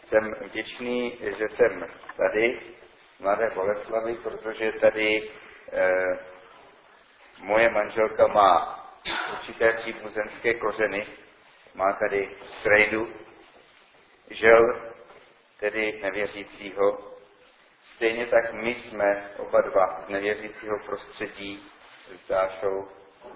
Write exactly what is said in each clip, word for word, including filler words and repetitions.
jsem vděčný, že jsem tady, Mladé Boleslavi, protože tady eh, moje manželka má určité příbuzenské kořeny, má tady strejdu, žel, tedy nevěřícího. Stejně tak my jsme oba dva z nevěřícího prostředí s Dášou.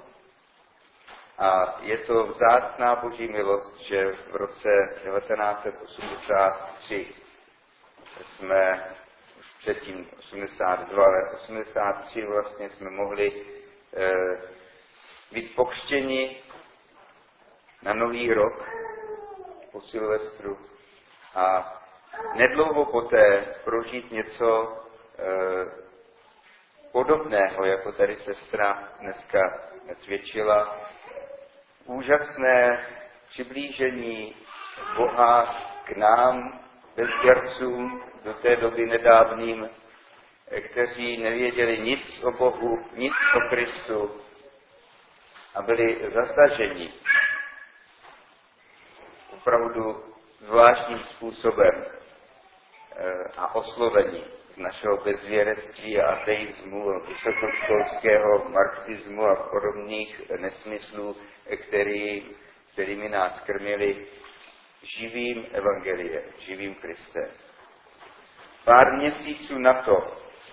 A je to vzácná boží milost, že v roce devatenáct set osmdesát tři jsme, už předtím osmdesát dva, ale osmdesát tři vlastně jsme mohli e, být pokřtěni na Nový rok po Silvestru a nedlouho poté prožít něco e, podobného, jako tady sestra dneska svědčila. Úžasné přiblížení Boha k nám, bezděrcům, do té doby nedávným, kteří nevěděli nic o Bohu, nic o Kristu a byli zasaženi opravdu zvláštním způsobem a oslovení z našeho bezvěrectví a ateismu, vysokoškolského marxismu a podobných nesmyslů, který, kterými nás krmili živým evangeliem, živým Kristem. Pár měsíců na to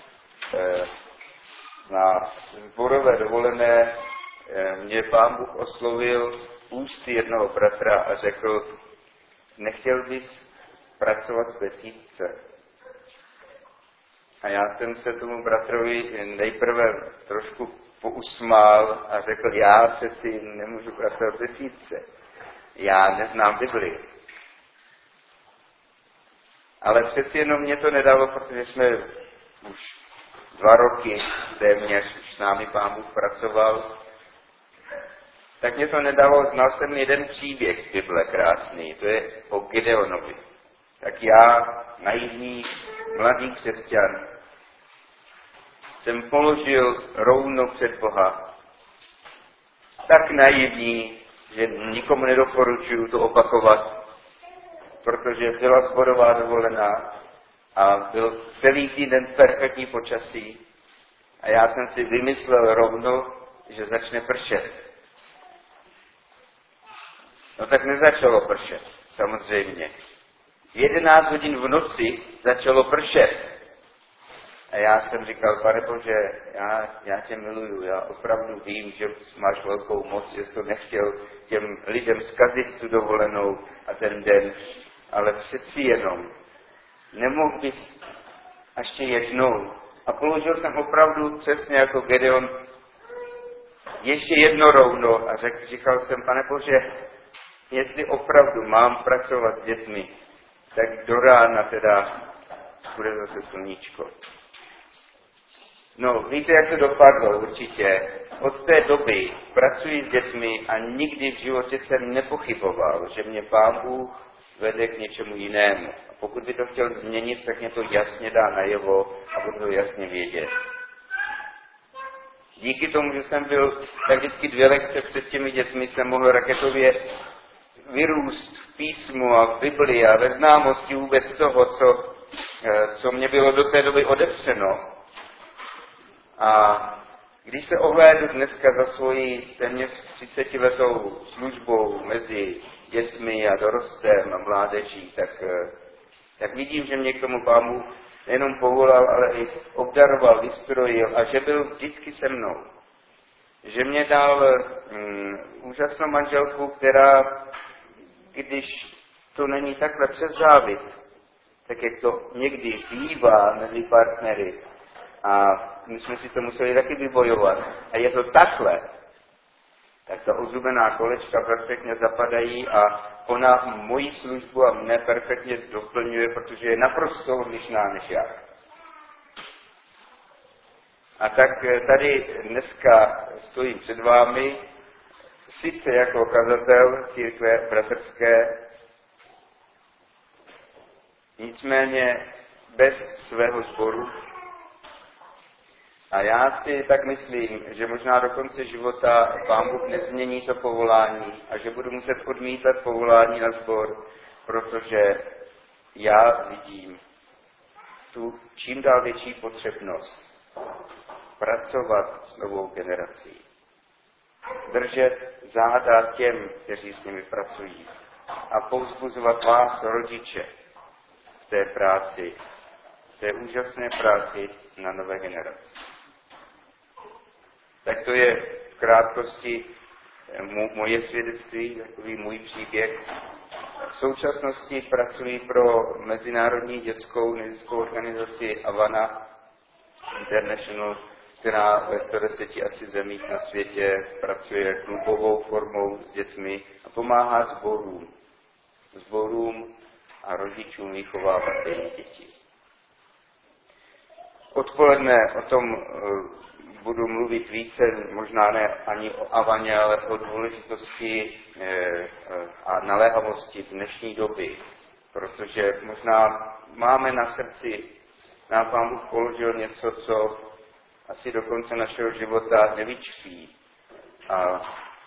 na sborové dovolené mě Pán Bůh oslovil ústy jednoho bratra a řekl: nechtěl bys pracovat v besídce? A já jsem se tomu bratrovi nejprve trošku pousmál a řekl: já přeci nemůžu pracovat v besídce. Já neznám Bibli. Ale přeci jenom mě to nedalo, protože jsme už dva roky téměř už s námi Pán Bůh pracoval. Tak mě to nedalo, znal jsem jeden příběh Bible krásný, to je o Gideonovi. Tak já, naivní mladý křesťan, jsem položil rovno před Boha. Tak naivní, že nikomu nedoporučuju to opakovat, protože byla sborová dovolená a byl celý týden perfektní počasí a já jsem si vymyslel rovno, že začne pršet. No tak nezačalo pršet, samozřejmě. V jedenáct hodin v noci začalo pršet. A já jsem říkal: Pane Bože, já, já tě miluju, já opravdu vím, že máš velkou moc, že jsi to nechtěl těm lidem zkazit tu dovolenou a ten den, ale přeci jenom nemohl bys ještě jednou. A položil jsem opravdu přesně jako Gedeon ještě jedno rovno a řek, říkal jsem: Pane Bože, jestli opravdu mám pracovat s dětmi, tak do rána teda bude zase sluníčko. No, víte, jak to dopadlo určitě. Od té doby pracuji s dětmi a nikdy v životě jsem nepochyboval, že mě Pán Bůh vede k něčemu jinému. A pokud by to chtěl změnit, tak mě to jasně dá najevo a budu to jasně vědět. Díky tomu, že jsem byl tak vždycky dvě lekce před těmi dětmi, jsem mohl raketově vyrůst v písmu a v Biblii a ve známosti vůbec toho, co, co mě bylo do té doby odepřeno. A když se ohlédnu dneska za svoji téměř třicetiletou službou mezi dětmi a dorostem a mládeží, tak, tak vidím, že mě k tomu Pán Bůh nejenom povolal, ale i obdaroval, vystrojil a že byl vždycky se mnou. Že mě dal mm, úžasnou manželku, která, když to není takhle přes závit, tak jak to někdy bývá mezi partnery, a my jsme si to museli taky vybojovat, a je to takhle, tak ta ozubená kolečka perfektně zapadají a ona moji službu a mne perfektně doplňuje, protože je naprosto odlišná než já. A tak tady dneska stojím před vámi, sice jako kazatel církve bratrské, nicméně bez svého sboru. A já si tak myslím, že možná do konce života Pán Bůh nezmění to povolání a že budu muset odmítat povolání na sbor, protože já vidím tu čím dál větší potřebnost pracovat s novou generací. Držet záda těm, kteří s nimi pracují a povzbuzovat vás, rodiče, v té práci, v té úžasné práci na nové generaci. Tak to je v krátkosti moje svědectví, takový můj příběh. V současnosti pracuji pro mezinárodní dětskou neziskovou organizaci Havana International, která ve sto deseti asi zemích na světě pracuje klubovou formou s dětmi a pomáhá sborům, sborům a rodičům vychovávat jejich děti. Odpoledne o tom budu mluvit více, možná ne ani o Havaně, ale o důležitosti a naléhavosti dnešní doby, protože možná máme na srdci, nám Pán Bůh položil něco, co asi do konce našeho života nevyčpí a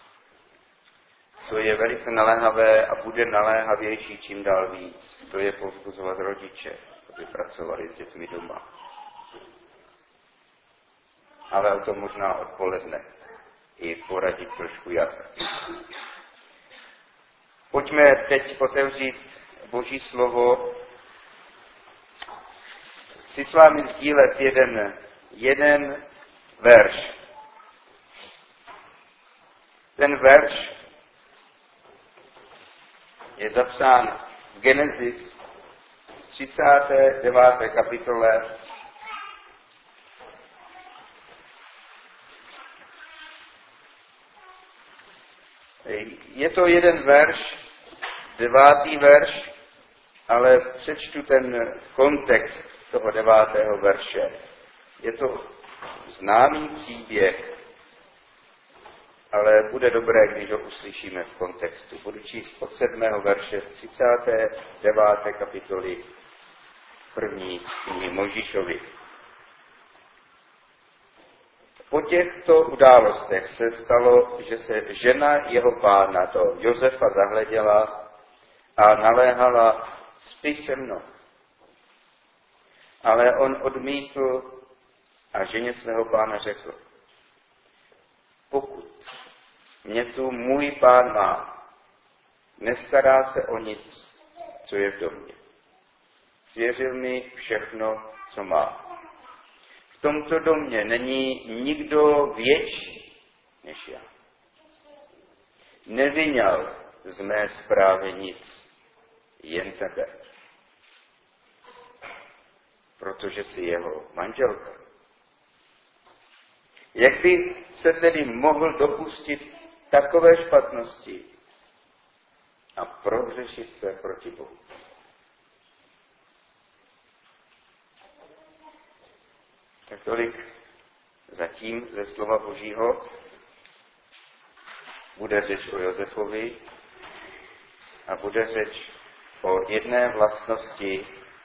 co je velice naléhavé a bude naléhavější čím dál víc. To je povzbuzovat rodiče, aby pracovali s dětmi doma. Ale o tom možná odpoledne i poradit trošku jak. Pojďme teď otevřít Boží slovo. Chci s vámi sdílet jeden, jeden verš. Ten verš je zapsán v Genesis třicáté deváté kapitole. Je to jeden verš, devátý verš, ale přečtu ten kontext toho devátého verše. Je to známý příběh, ale bude dobré, když ho uslyšíme v kontextu. Budu číst od sedmého verše z třicáté deváté kapitoly první knihy Mojžíšovi. Po těchto událostech se stalo, že se žena jeho pána do Josefa zahleděla a naléhala: spí se mnou. Ale on odmítl a ženě svého pána řekl: pokud mě tu můj pán má, nestará se o nic, co je v domě. Svěřil mi všechno, co má. V tomto domě není nikdo větší než já. Nevyňal z mé správy nic, jen tebe, protože jsi jeho manželka. Jak by se tedy mohl dopustit takové špatnosti a prohřešit se proti Bohu? Tak tolik zatím ze slova Božího. Bude řeč o Josefovi a bude řeč o jedné vlastnosti,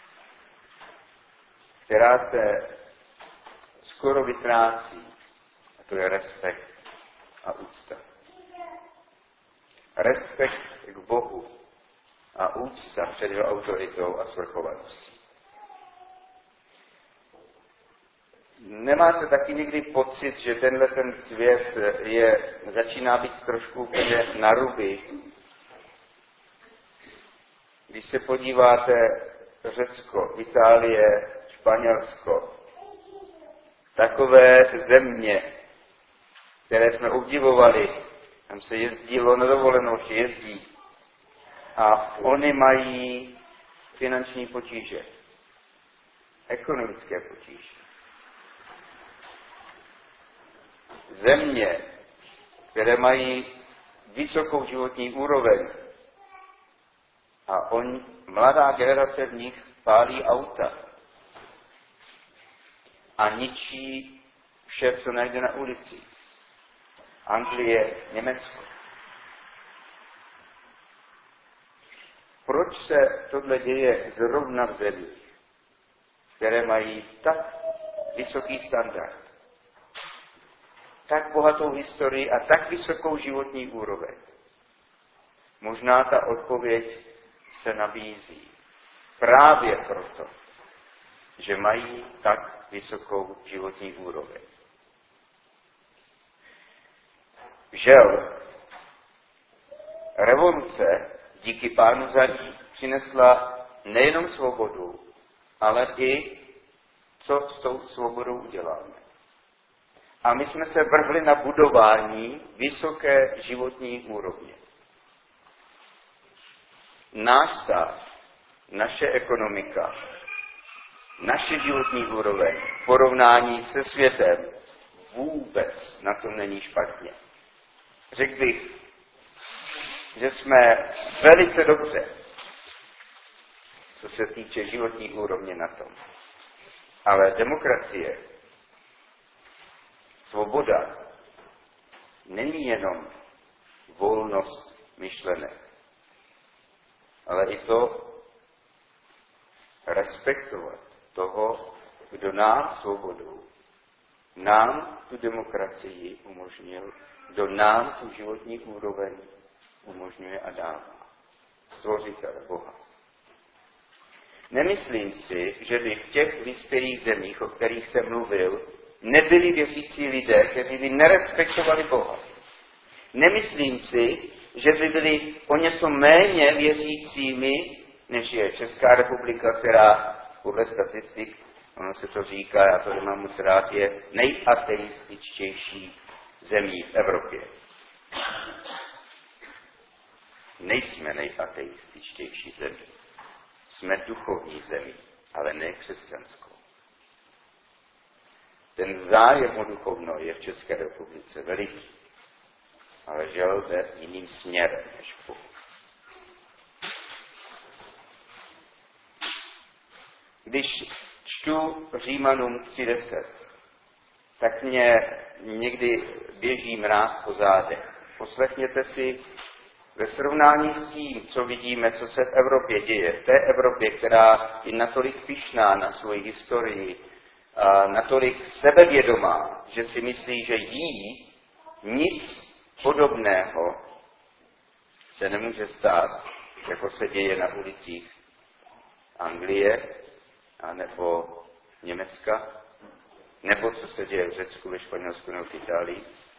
která se skoro vytrácí, a to je respekt a úcta. Respekt k Bohu a úcta před jeho autoritou a svrchovaností. Nemáte taky někdy pocit, že tenhle ten svět je, začíná být trošku úplně na ruby? Když se podíváte Řecko, Itálie, Španělsko, takové země, které jsme obdivovali, tam se jezdilo na dovolenou, že jezdí, a oni mají finanční potíže, ekonomické potíže. Země, které mají vysokou životní úroveň a on, mladá generace v nich pálí auta a ničí vše, co najde na ulici. Anglie, Německo. Proč se tohle děje zrovna v zemích, které mají tak vysoký standard, tak bohatou historii a tak vysokou životní úroveň? Možná ta odpověď se nabízí právě proto, že mají tak vysokou životní úroveň. Žel, revoluce díky Pánu za ní přinesla nejenom svobodu, ale i co s tou svobodou uděláme. A my jsme se vrhli na budování vysoké životní úrovně. Náš stát, naše ekonomika, naše životní úroveň v porovnání se světem vůbec na tom není špatně. Řekl bych, že jsme velice dobře, co se týče životní úrovně na tom. Ale demokracie, svoboda, není jenom volnost myšlenek, ale i to respektovat toho, kdo nám svobodou, nám tu demokracii umožnil, kdo nám tu životní úroveň umožňuje a dává. Stvořitel Boha. Nemyslím si, že by v těch vyspělých zemích, o kterých jsem mluvil, nebyli věřící lidé, kteří by nerespektovali Boha. Nemyslím si, že by byli o něco méně věřícími, než je Česká republika, která podle statistik, ono se to říká, já to nemám moc rád, je nejateističtější zemí v Evropě. Nejsme nejateističtější zemí. Jsme duchovní zemí, ale ne křesťanskou. Ten zájem o duchovno je v České republice veliký, ale žel jde jiným směrem než Bůh. Když čtu Římanům tři deset, tak mě někdy běží mráz po zádech. Poslechněte si ve srovnání s tím, co vidíme, co se v Evropě děje, v té Evropě, která je natolik pyšná na svoji historii, a natolik sebevědomá, že si myslí, že jí nic podobného se nemůže stát, jako se děje na ulicích Anglie, anebo Německa, nebo co se děje v Řecku, ve Španělsku nebo v Itálii.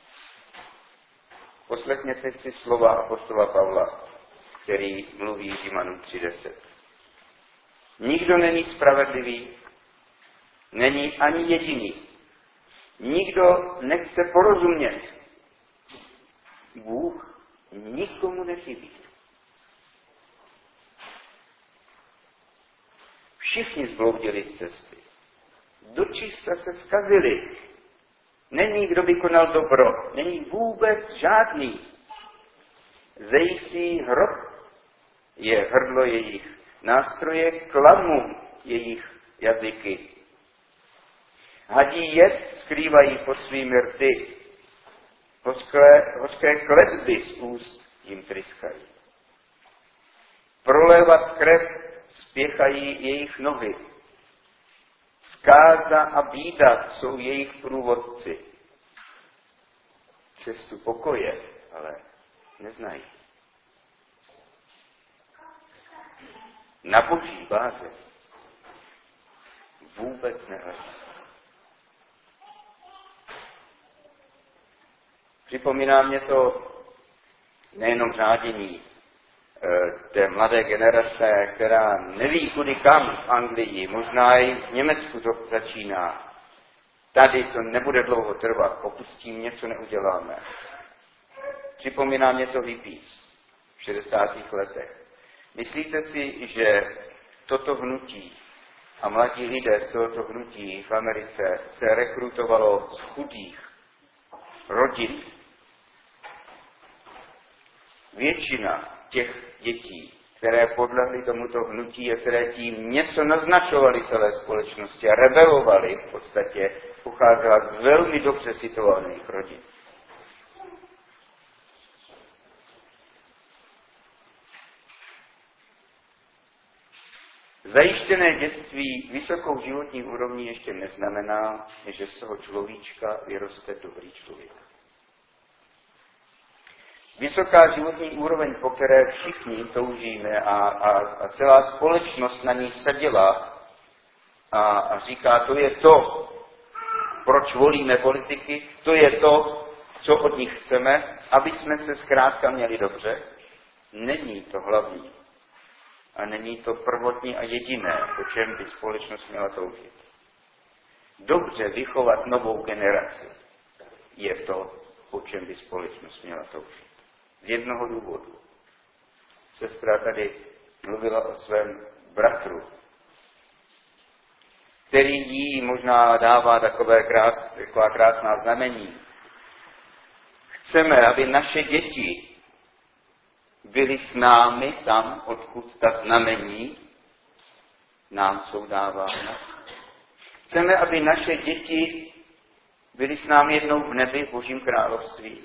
Poslechněte si slova apoštola Pavla, který mluví Římanům tři deset. Nikdo není spravedlivý, není ani jediný. Nikdo nechce porozumět. Bůh nikomu nechybí. Všichni zbloudili z cesty. Dočista se zkazili. Není, kdo by konal dobro. Není vůbec žádný. Zející hrob je hrdlo jejich. Nástroje klamu jejich jazyky. Hadí jed skrývají pod svými rty. Hořké, hořké kletby z úst jim tryskají. Prolévat krev spěchají jejich nohy. Zkáza a bída jsou jejich průvodci. Cestu pokoje, ale neznají. Na boží báze vůbec nehledí. Připomíná mě to nejenom řádění té mladé generace, která neví kudy kam v Anglii, možná i v Německu to začíná. Tady to nebude dlouho trvat, pokud s tím něco neuděláme. Připomíná mě to hippies v šedesátých letech. Myslíte si, že toto hnutí a mladí lidé z tohoto hnutí v Americe se rekrutovalo z chudých rodin? Většina těch dětí, které podlehly tomuto hnutí a které tím něco naznačovaly celé společnosti a rebelovaly v podstatě, pocházela z velmi dobře situovaných rodin. Zajištěné dětství vysokou životní úrovní ještě neznamená, že z toho človíčka vyroste dobrý člověk. Vysoká životní úroveň, po které všichni toužíme a, a, a celá společnost na ní seděla a, a říká, to je to, proč volíme politiky, to je to, co od nich chceme, aby jsme se zkrátka měli dobře, není to hlavní. A není to prvotní a jediné, po čem by společnost měla toužit. Dobře vychovat novou generaci je to, po čem by společnost měla toužit. Z jednoho důvodu. Sestra tady mluvila o svém bratru, který jí možná dává takové krás, taková krásná znamení. Chceme, aby naše děti byli s námi tam, odkud ta znamení nám jsou dávána. Chceme, aby naše děti byli s námi jednou v nebi v Božím království.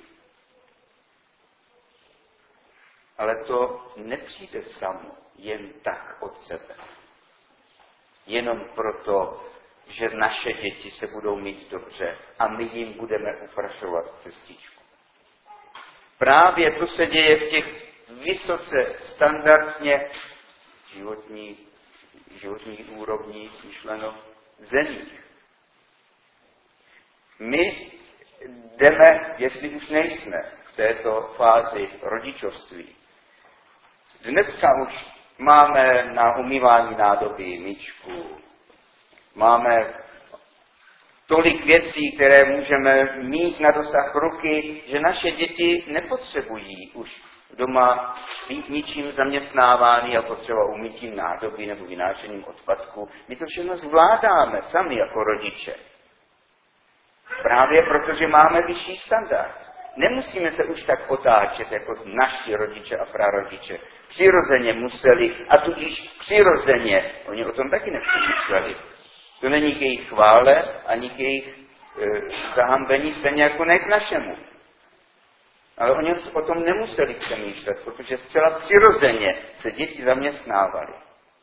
Ale to nepřijde samo, jen tak od sebe. Jenom proto, že naše děti se budou mít dobře a my jim budeme uprašovat cestičku. Právě to se děje v těch vysoce standardně životní, životní úrovní myšleno zemích. My jdeme, jestli už nejsme v této fázi rodičovství. Dneska už máme na umývání nádoby myčku, máme tolik věcí, které můžeme mít na dosah ruky, že naše děti nepotřebují už doma být ničím zaměstnávány jako třeba umytím nádoby nebo vynášením odpadku. My to všechno zvládáme sami jako rodiče. Právě protože máme vyšší standard. Nemusíme se už tak otáčet jako naši rodiče a prarodiče. Přirozeně museli a tudíž přirozeně, oni o tom taky nepřemýšleli. To není k jejich chvále ani k jejich e, zahambení, stejně jako ne k našemu. Ale oni o tom nemuseli přemýšlet, protože zcela přirozeně se děti zaměstnávaly.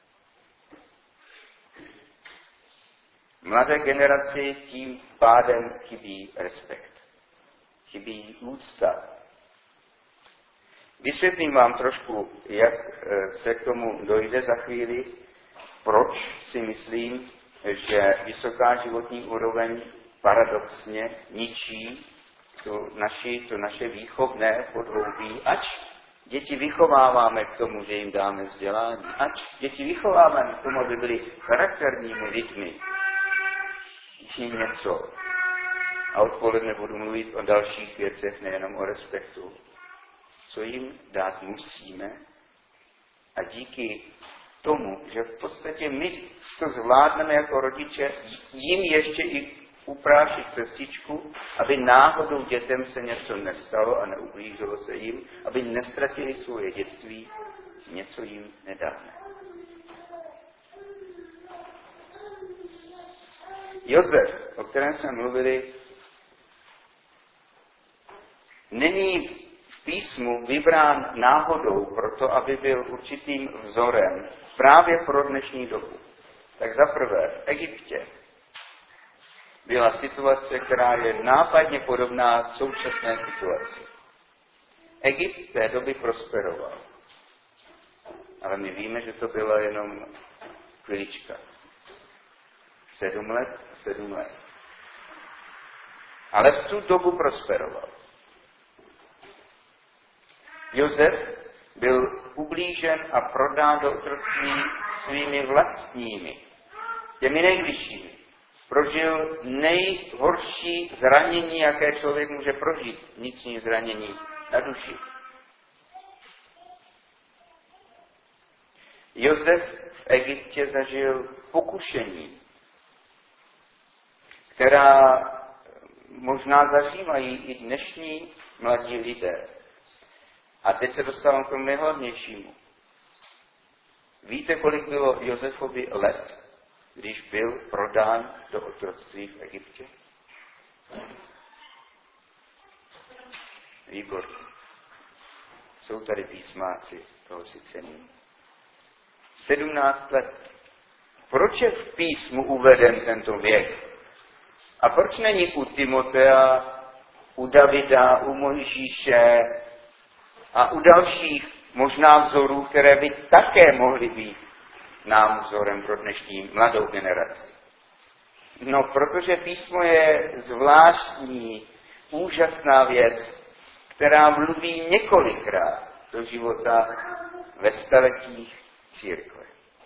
Mladé generaci tím pádem chybí respekt. Chybí úcta. Vysvětlím vám trošku, jak se k tomu dojde za chvíli, proč si myslím, že vysoká životní úroveň paradoxně ničí tu naši, to naše výchovné podhoubí, ač děti vychováváme k tomu, že jim dáme vzdělání, ač děti vychováváme k tomu, aby byli charakterními lidmi, či něco. A odpoledne budu mluvit o dalších věcech, nejenom o respektu. Co jim dát musíme a díky tomu, že v podstatě my to zvládneme jako rodiče, jim ještě i uprášit cestičku, aby náhodou dětem se něco nestalo a neublížilo se jim, aby nestratili svoje dětství, něco jim nedáme. Josef, o kterém jsme mluvili, není v písmu vybrán náhodou proto, aby byl určitým vzorem právě pro dnešní dobu. Tak zaprvé v Egyptě byla situace, která je nápadně podobná současné situaci. Egypt té doby prosperoval. Ale my víme, že to byla jenom chvilička. Sedm let, sedm let. Ale v tu dobu prosperoval. Josef byl ublížen a prodán do otroctví svými vlastními, těmi nejbližšími. Prožil nejhorší zranění, jaké člověk může prožít, vnitřní zranění na duši. Josef v Egyptě zažil pokušení, která možná zažívají i dnešní mladí lidé. A teď se dostávám k tomu nejhlavnějšímu. Víte, kolik bylo Josefovi let, když byl prodán do otroctví v Egyptě? Výborně. Jsou tady písmáci, toho si cením. sedmnáct let. Proč je v písmu uveden tento věk? A proč není u Timotea, u Davida, u Mojžíše, a u dalších možná vzorů, které by také mohly být nám vzorem pro dnešní mladou generaci. No, protože písmo je zvláštní, úžasná věc, která mluví několikrát do života ve staletích církve.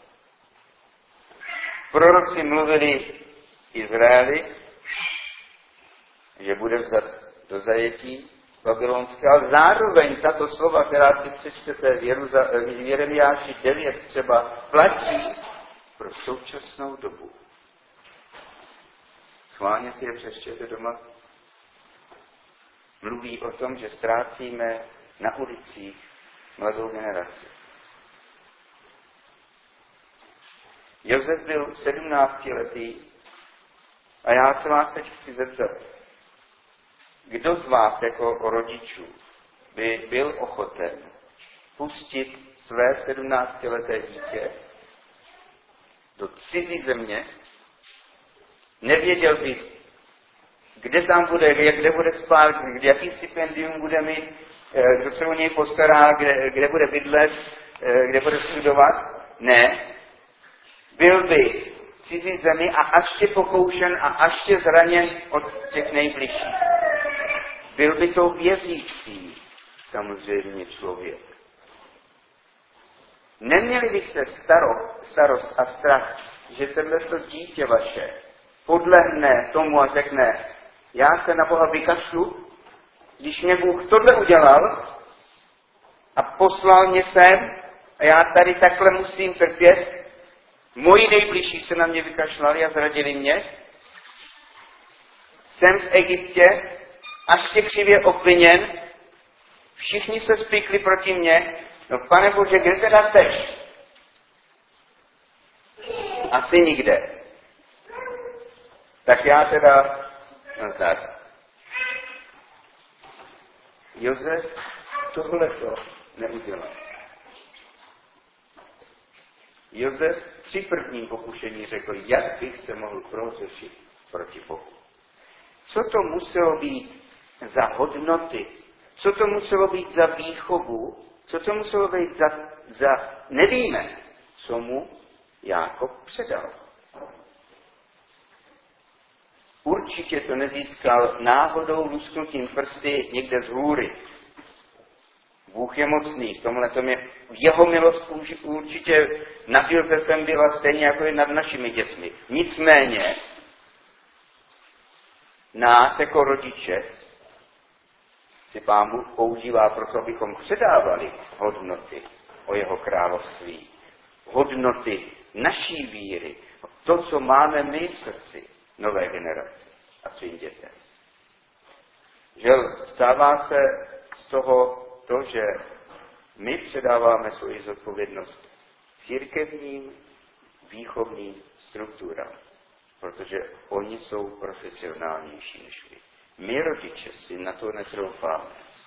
Proroci mluvili Izraeli, že bude vzat do zajetí babylonské, ale zároveň tato slova, která si přečtete v, Jeruza- v Jeremiáši devět třeba, platí pro současnou dobu. Schválně si je přečtěte doma. Mluví o tom, že ztrácíme na ulicích mladou generaci. Josef byl sedmnáctiletý a já se vás teď chci zeptat, kdo z vás jako rodičů by byl ochoten pustit své sedmnáctileté dítě do cizí země, nevěděl by, kde tam bude, kde bude spát, kde, jaký stipendium bude mít, kdo se o něj postará, kde, kde bude bydlet, kde bude studovat. Ne. Byl by v cizí zemi a ještě pokoušen a ještě zraněn od těch nejbližších. Byl by to věřící, samozřejmě člověk. Neměli byste starost, starost a strach, že tohleto dítě vaše podlehne tomu a řekne, já se na Boha vykašlu, když mě Bůh tohle udělal a poslal mě sem a já tady takhle musím trpět, moji nejbližší se na mě vykašlali a zradili mě, jsem v Egyptě, až tě křivě obviněn, všichni se spikli proti mně, no Pane Bože, kde teda seš? Asi nikde. Tak já teda, no tak. Josef tohleto neudělal. Josef při prvním pokušení řekl, jak bych se mohl prohřešit proti Bohu. Co to muselo být za hodnoty? Co to muselo být za výchovu? Co to muselo být za, za nevíme, co mu Jákob předal. Určitě to nezískal náhodou lusknutím prsty někde z hůry. Bůh je mocný, v tomhletom je jeho milost určitě nad Josefem byla stejně jako je nad našimi dětmi. Nicméně nás jako rodiče si Pán Bůh používá proto, abychom předávali hodnoty o jeho království. Hodnoty naší víry. To, co máme my v srdci nové generace a svým dětem. Žel, stává se z toho to, že my předáváme svoji zodpovědnost církevním výchovným strukturám, protože oni jsou profesionálnější než my. My rodiče si na to netroufáme.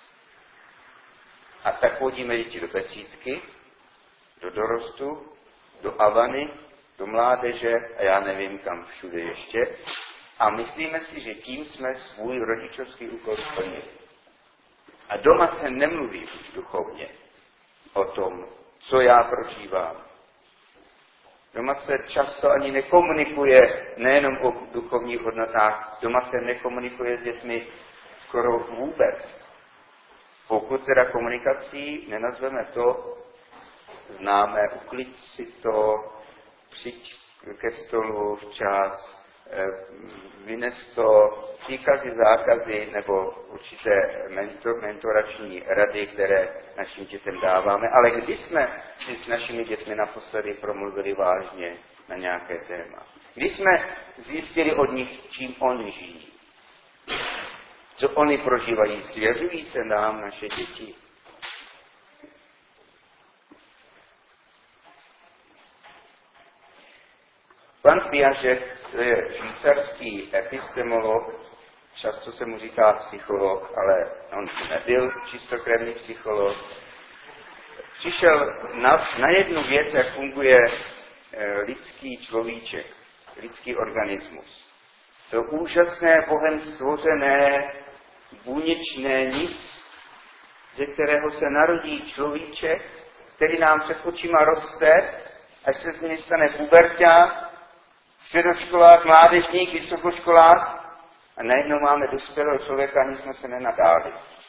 A tak vodíme děti do besídky, do dorostu, do Avany, do mládeže a já nevím kam všude ještě. A myslíme si, že tím jsme svůj rodičovský úkol splnili. A doma se nemluví už duchovně o tom, co já prožívám. Doma se často ani nekomunikuje nejenom o duchovních hodnotách, doma se nekomunikuje s dětmi skoro vůbec. Pokud teda komunikací nenazveme to, známe, uklid si to, přijď ke stolu včas, vynes to, příkazy, zákazy nebo určité mentor, mentorační rady, které našim dětem dáváme. Ale když jsme si s našimi dětmi naposledy promluvili vážně na nějaké téma, když jsme zjistili od nich, čím oni žijí, co oni prožívají, svěřují se nám naše děti. Pan Piaget, to je švýcarský epistemolog, často se mu říká psycholog, ale on nebyl čistokrevný psycholog. Přišel na, na jednu věc, jak funguje e, lidský človíček, lidský organismus. To úžasné Bohem stvořené, buněčné nic ze kterého se narodí človíček, který nám před očima roste, až se z něj stane puberťák, středoškolák, mládežník, vysokoškolák a najednou máme dospělého člověka, ani jsme se nenadáli.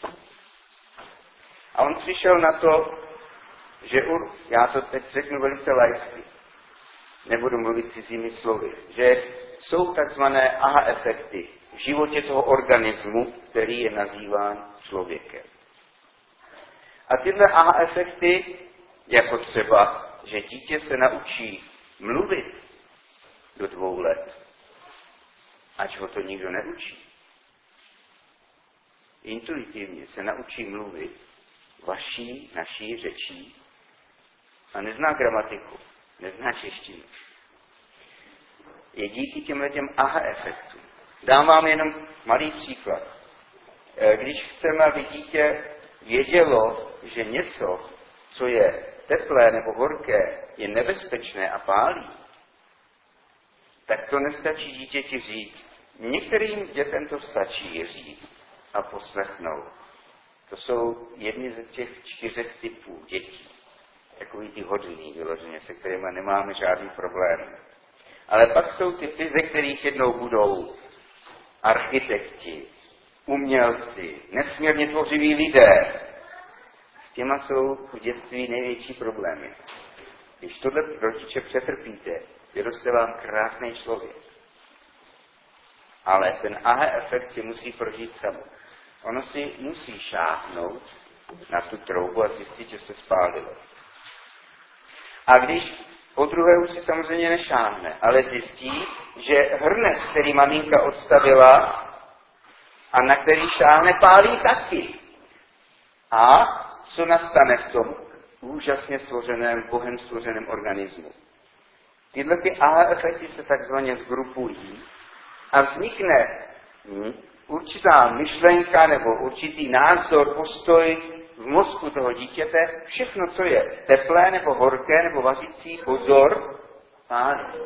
A on přišel na to, že, já to teď řeknu velice laicky, nebudu mluvit cizími slovy, že jsou takzvané aha efekty v životě toho organismu, který je nazýván člověkem. A tyhle aha efekty, jako třeba, že dítě se naučí mluvit do dvou let, ať ho to nikdo neučí. Intuitivně se naučí mluvit vaší, naší řečí a nezná gramatiku, nezná češtinu. Je díky těmhle těm aha efektům. Dám vám jenom malý příklad. Když chceme, aby dítě vědělo, že něco, co je teplé nebo horké, je nebezpečné a pálí, tak to nestačí dítěti říct. Některým dětem to stačí říct a poslechnout. To jsou jedny ze těch čtyřech typů dětí. Takový ty hodný, vyloženě, se kterými nemáme žádný problém. Ale pak jsou typy, ze kterých jednou budou architekti, umělci, nesmírně tvořiví lidé. S těma jsou v dětství největší problémy. Když tohle rodiče přetrpíte, vyroste vám krásný člověk. Ale ten aha efekt si musí prožít samo. Ono si musí šáhnout na tu troubu a zjistit, že se spálilo. A když po druhé už si samozřejmě nešáhne, ale zjistí, že hrnec, který maminka odstavila a na který šáhne, pálí taky. A co nastane v tom úžasně stvořeném, Bohem stvořeném organismu? Tyhle ty aha efekty se takzvaně zgrupují a vznikne hm, určitá myšlenka nebo určitý názor, postoj v mozku toho dítěte, všechno, co je teplé nebo horké nebo vařící, pozor, pálí.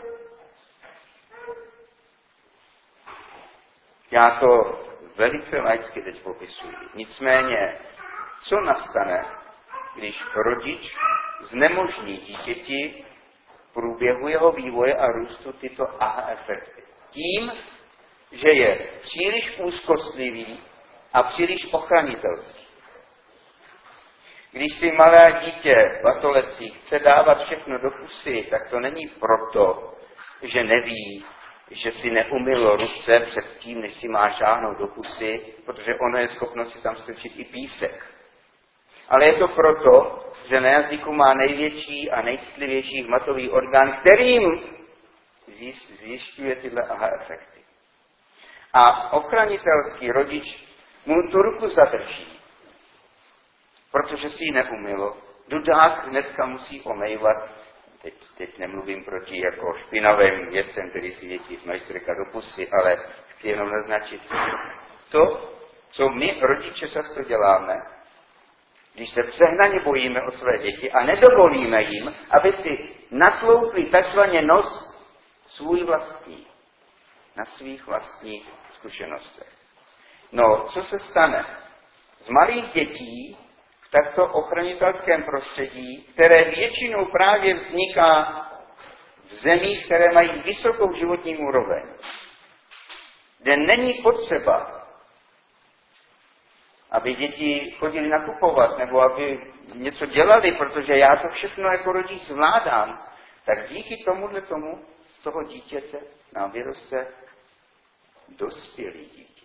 Já to velice laicky teď popisuji. Nicméně, co nastane, když rodič znemožní dítěti v průběhu jeho vývoje a růstu tyto aha efekty? Tím, že je příliš úzkostlivý a příliš ochranitelský. Když si malé dítě batolecí chce dávat všechno do pusy, tak to není proto, že neví, že si neumylo ruce před tím, než si má šáhnout do pusy, protože ono je schopno si tam strčit i písek. Ale je to proto, že na jazyku má největší a nejcitlivější hmatový orgán, kterým zjišťuje tyhle aha efekty. A ochranitelský rodič mu tu ruku zadrží, protože si ji neumylo. Dudák hnedka musí omejvat, teď, teď nemluvím proti jako špinavým věcem, který si děti mají strkat do pusy, ale chci jenom naznačit. To, co my rodiče často děláme, když se přehnaně bojíme o své děti a nedovolíme jim, aby si nasloupli takzvaně nos svůj vlastní, na svých vlastních zkušenostech. No, co se stane? Z malých dětí v takto ochranitelském prostředí, které většinou právě vzniká v zemích, které mají vysokou životní úroveň, kde není potřeba, aby děti chodili nakupovat, nebo aby něco dělali, protože já to všechno jako rodič zvládám, tak díky tomuhle tomu z toho dítěte nám vyroste dospělý dítě.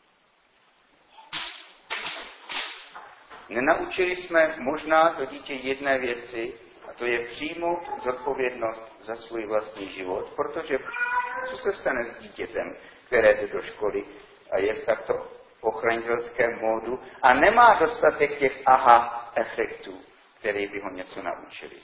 Nenaučili jsme možná to dítě jedné věci, a to je přijmout zodpovědnost za svůj vlastní život, protože co se stane s dítětem, které jde do školy a je v takto ochranitelském módu a nemá dostatek těch aha efektů, které by ho něco naučili.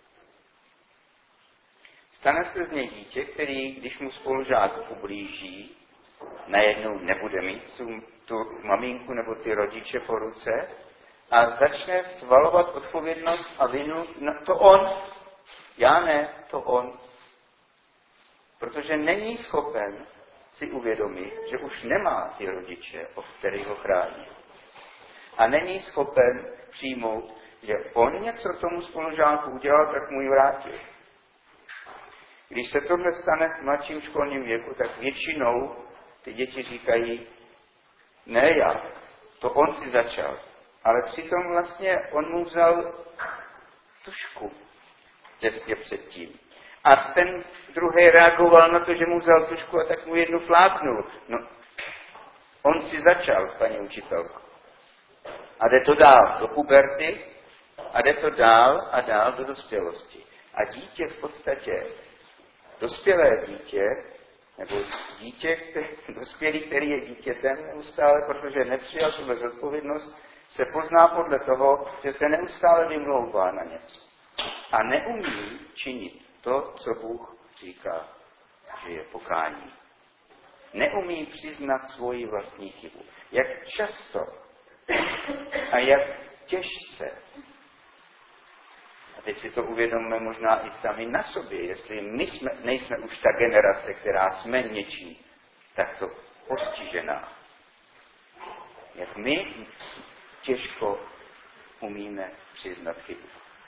Stane se z něj dítě, který, když mu spolužák ublíží, najednou nebude mít tu, tu maminku nebo ty rodiče po ruce a začne svalovat odpovědnost a vinu. No, to on, já ne, to on. Protože není schopen si uvědomit, že už nemá ty rodiče, o kterých ho chrání. a není schopen přijmout, že on něco tomu spolužáku udělal, tak mu ji vrátil. Když se tohle stane v mladším školním věku, tak většinou ty děti říkají, ne já, to on si začal. Ale přitom vlastně on mu vzal tužku těsně předtím. A ten druhý reagoval na to, že mu vzal tužku a tak mu jednu fláknul. No, on si začal, paní učitelko. A jde to dál do puberty a jde to dál a dál do dospělosti. A dítě v podstatě, dospělé dítě, nebo dítě, který, dospělý, který je dítětem neustále, protože nepřijal tuhle zodpovědnost, se pozná podle toho, že se neustále vymlouvá na něco. A neumí činit to, co Bůh říká, že je pokání. Neumí přiznat svoji vlastní chybu. Jak často a jak těžce. A teď si to uvědomíme možná i sami na sobě, jestli my jsme, nejsme už ta generace, která jsme něčím takto postižená. Jak my těžko umíme přiznat chybu.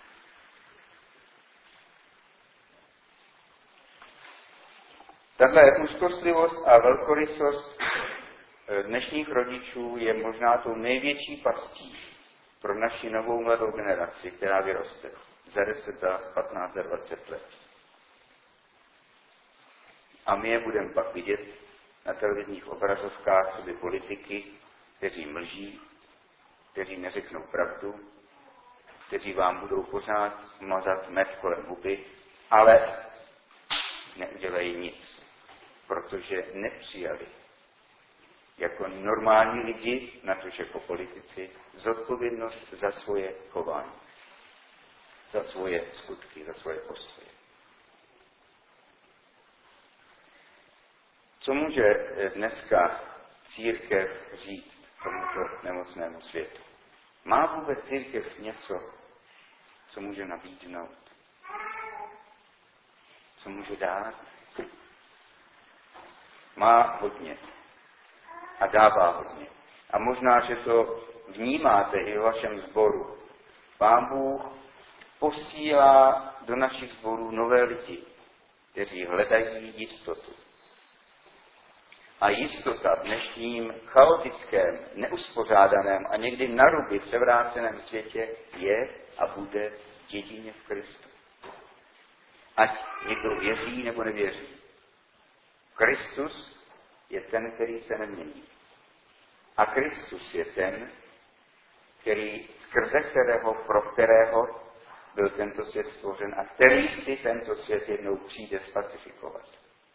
Tahle úzkostlivost a velkorysost dnešních rodičů je možná tou největší pastí pro naši novou mladou generaci, která vyroste za deset, za patnáct, za dvacet let. A my je budeme pak vidět na televizních obrazovkách sobě politiky, kteří mlží, kteří neřeknou pravdu, kteří vám budou pořád mazat med kolem huby, ale neudělají nic, protože nepřijali jako normální lidi, na to, že jako politici, zodpovědnost za svoje chování, za svoje skutky, za svoje postoje. Co může dneska církev říct tomuto nemocnému světu? Má vůbec církev něco, co může nabídnout? Co může dát? Má hodně. A dává hodně. A možná, že to vnímáte i v vašem sboru. Pán Bůh posílá do našich sborů nové lidi, kteří hledají jistotu. A jistota v dnešním chaotickém, neuspořádaném a někdy na ruby převráceném světě je a bude jedině v Kristu. Ať někdo věří nebo nevěří. Kristus je ten, který se nemění. A Kristus je ten, který, skrze kterého, pro kterého byl tento svět stvořen a který si tento svět jednou přijde spacifikovat.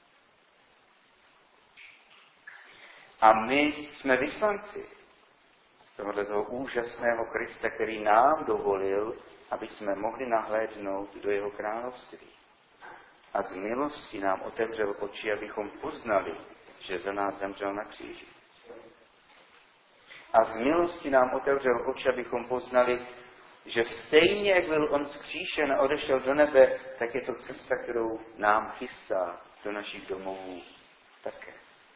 A my jsme vyslanci tohoto úžasného Krista, který nám dovolil, aby jsme mohli nahlédnout do jeho království. A z milosti nám otevřel oči, abychom poznali, že za nás zemřel na kříži. A z milosti nám otevřel oči, abychom poznali, že stejně, jak byl on zkříšen a odešel do nebe, tak je to cesta, kterou nám chystá do našich domovů také.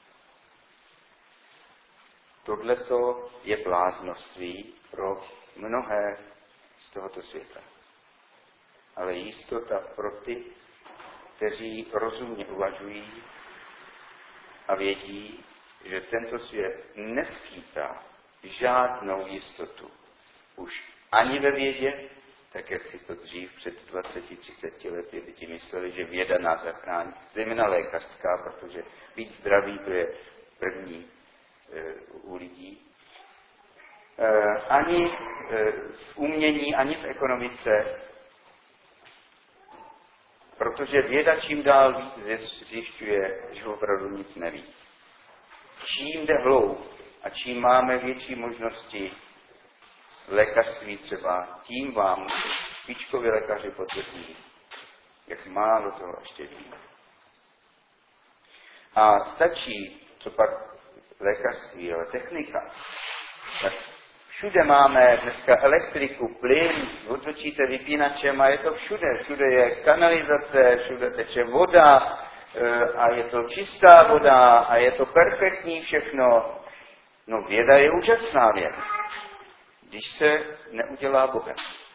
Tohleto je bláznoství pro mnohé z tohoto světa. Ale jistota pro ty, kteří rozumně uvažují a vědí, že tento svět neskýtá žádnou jistotu. Už ani ve vědě, tak jak si to dřív před dvaceti třiceti lety lidi mysleli, že věda nás zachrání, zejména lékařská, protože být zdravý to je první e, u lidí. E, ani e, v umění, ani v ekonomice, protože věda čím dál víc zjišťuje, že opravdu nic neví. Čím jde hloub a čím máme větší možnosti lékařství třeba, tím vám špičkoví lékaři potvrdí, jak málo toho ještě ví. A stačí, co pak lékařství, ale technika. Tak všude máme dneska elektriku, plyn, otočíte vypínačem a je to všude. Všude je kanalizace, všude teče voda a je to čistá voda a je to perfektní všechno. No věda je úžasná věc. když se neudělá Bohem.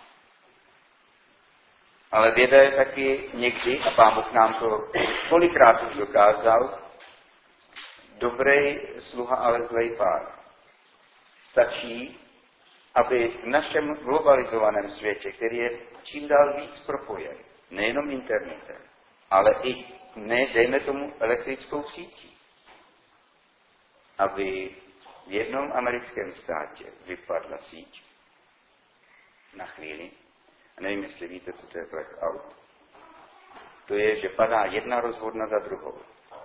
Ale věda je taky někdy, a Pán Bůh nám to kolikrát už dokázal, dobrý sluha, ale zlej pán. Stačí, aby v našem globalizovaném světě, který je čím dál víc propojen, nejenom internetem, ale i, ne, dejme tomu, elektrickou sítí, aby v jednom americkém státě vypadla síť na chvíli, a nevím, jestli víte, co to je blackout, to je, že padá jedna rozvodna za druhou.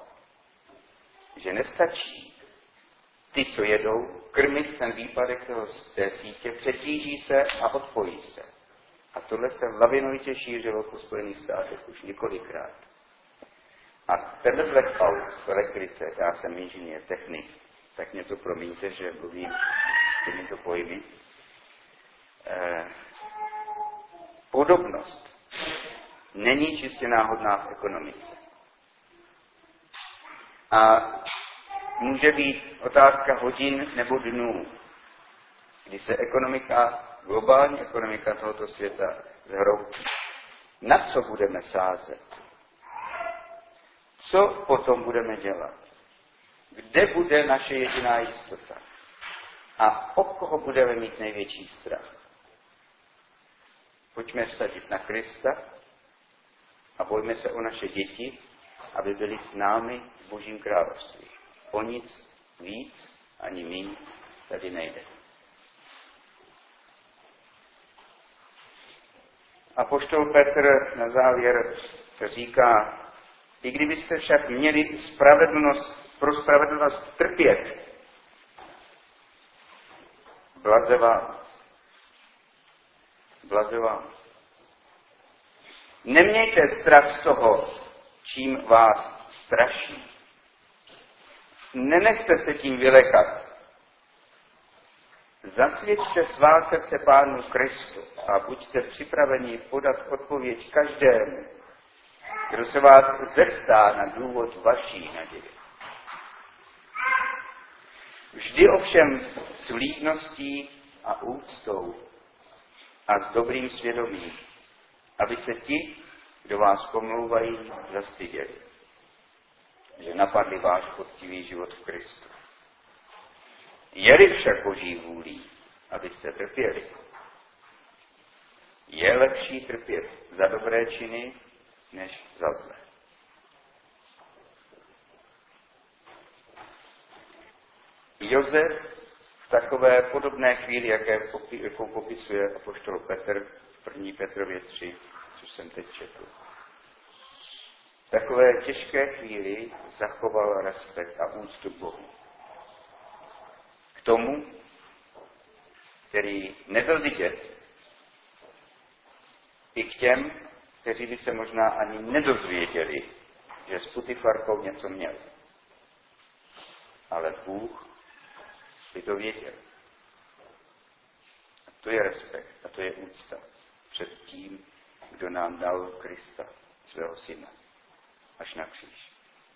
Že nestačí ty, co jedou, krmit ten výpadek toho, té sítě, přetíží se a odpojí se. A tohle se lavinovitě šířilo po Spojených státech už několikrát. A tenhle blackout v elektrice, já jsem inženýr, technik, tak mě to promiňte, že mluvím těmito pojmy. Eh, podobnost není čistě náhodná v ekonomice. A může být otázka hodin nebo dnů, kdy se ekonomika, globální ekonomika tohoto světa zhroutí. Na co budeme sázet? Co potom budeme dělat? Kde bude naše jediná jistota? A o koho budeme mít největší strach? Pojďme vsadit na Krista a bojme se o naše děti, aby byli s námi v Božím království. O nic víc ani míň tady nejde. Apoštol Petr na závěr říká, i kdybyste však měli spravedlnost, pro spravedlnost trpět, blaze vám. Blaze vám. Nemějte strach z toho, čím vás straší. Nenechte se tím vylekat. Zasvěďte svá srdce Pánu Kristu a buďte připraveni podat odpověď každému, kdo se vás zeptá na důvod vaší naděje. Vždy ovšem s vlídností a úctou a s dobrým svědomím, aby se ti, kdo vás pomlouvají, zastyděli, že napadli váš poctivý život v Kristu. Je-li však Boží vůlí, abyste trpěli, je lepší trpět za dobré činy, než za zlé. Josef v takové podobné chvíli, jakou popisuje apoštol Petr v první Petrově tři, což jsem teď četl. V takové těžké chvíli zachoval respekt a úctu k Bohu. K tomu, který nebyl vidět, i k těm, kteří by se možná ani nedozvěděli, že s Putifarkou něco měl. Ale Bůh by to věděl. A to je respekt a to je úcta před tím, kdo nám dal Krista, svého syna, až na kříž.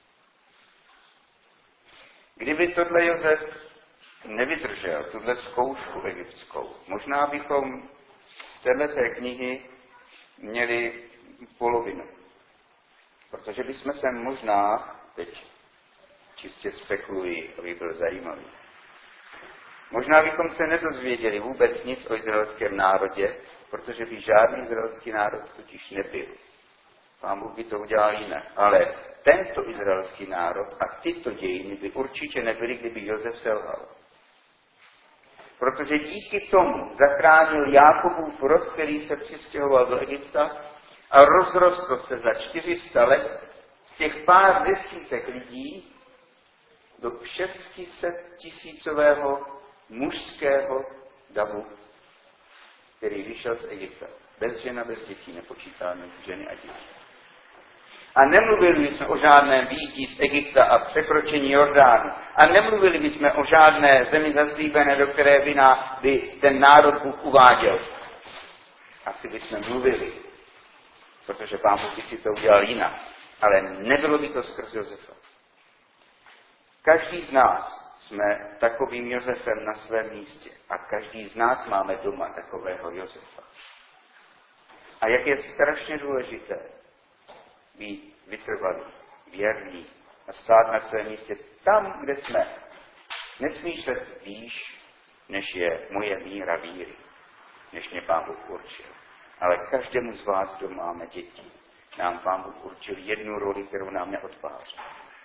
Kdyby tohle Josef nevydržel, tuhle zkoušku egyptskou, možná bychom z této knihy měli polovinu. Protože bychom se možná, teď čistě spekuluji, aby byl zajímavý, možná bychom se nedozvěděli vůbec nic o izraelském národě, protože by žádný izraelský národ totiž nebyl. Pán Bůh by to udělal jinak. Ale tento izraelský národ a tyto dějiny by určitě nebyly, kdyby Josef selhal. Protože díky tomu zachránil Jákobův rod, který se přistěhoval do Egypta a rozrostl se za čtyři sta let z těch pár desítek lidí do šest set tisícového mužského davu, který vyšel z Egypta. Bez žena, bez dětí, nepočítáme ženy a děti. A nemluvili jsme o žádném výjití z Egypta a překročení Jordánu. A nemluvili bychom o žádné zemi zaslíbené, do které by, na, by ten národ Bůh uváděl. Asi bychom mluvili, protože Pán Bůh by si to udělal jinak. Ale nebylo by to skrz Josefa. Každý z nás jsme takovým Josefem na svém místě. A každý z nás máme doma takového Josefa. A jak je strašně důležité být vytrvalý, věrný a stát na svém místě tam, kde jsme. Nesmýšlet výš, než je moje míra víry, než mě Pán Bůh určil. Ale každému z vás, kdo máme děti, nám Pán Bůh určil jednu roli, kterou nám neodpáří.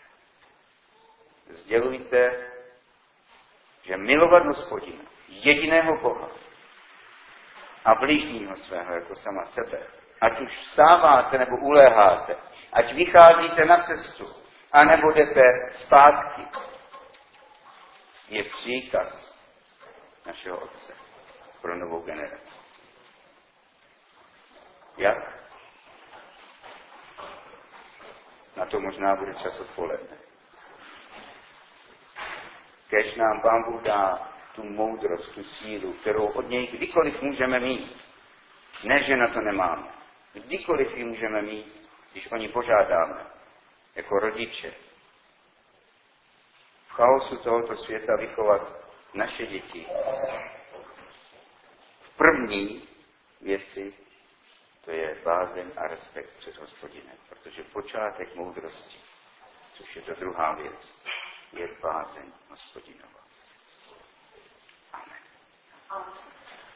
Sdělujte, že milovat Hospodina, jediného Boha a blížního svého jako sama sebe, ať už vstáváte nebo uléháte, ať vycházíte na cestu, anebo jdete zpátky, je příkaz našeho Otce pro novou generaci. Jak? Na to možná bude čas odpoledne. Kéž nám Pán Bůh dá tu moudrost, tu sílu, kterou od něj kdykoliv můžeme mít. Ne, že na to nemáme. Kdykoliv ji můžeme mít, když o ní požádáme, jako rodiče. V chaosu tohoto světa vychovat naše děti. V první věci to je bázeň a respekt před Hospodinem, protože počátek moudrosti, což je to druhá věc, je bázeň Hospodinova. Amen.